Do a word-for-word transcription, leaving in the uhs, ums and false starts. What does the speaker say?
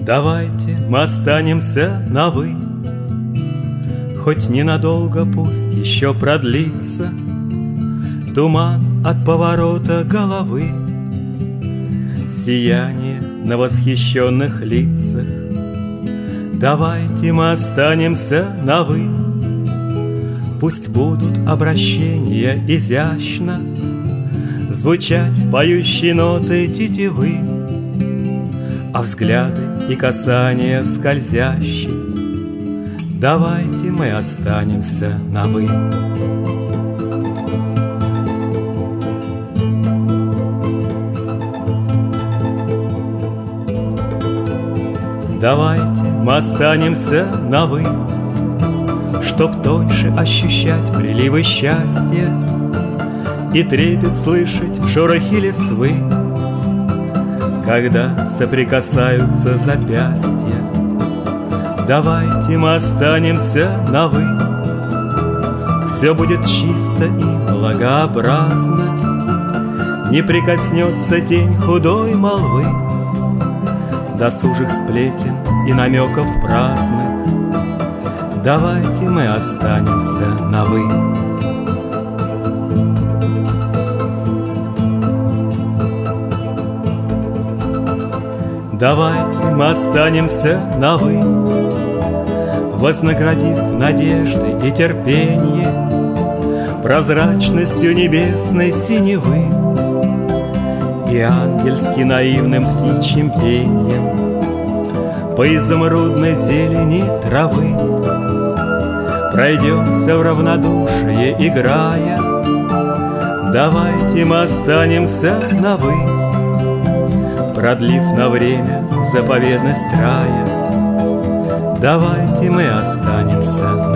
Давайте мы останемся на «вы», хоть ненадолго, пусть еще продлится туман от поворота головы, сияние на восхищенных лицах. Давайте мы останемся на «вы», пусть будут обращения изящно звучать поющие ноты тетивы, а взгляды и касания скользящие. Давайте мы останемся на «вы». Давайте мы останемся на «вы», чтоб тоньше ощущать приливы счастья и трепет слышать в шорохе листвы, когда соприкасаются запястья. Давайте мы останемся на «вы», все будет чисто и благообразно, не прикоснется тень худой молвы, досужих сплетен и намеков праздных. Давайте мы останемся на «вы». Давайте мы останемся на «вы», вознаградив надежды и терпение прозрачностью небесной синевы и ангельски наивным птичьим пением по изумрудной зелени травы. Пройдемся в равнодушие, играя, давайте мы останемся на «вы», продлив на время заповедность рая. Давайте мы останемся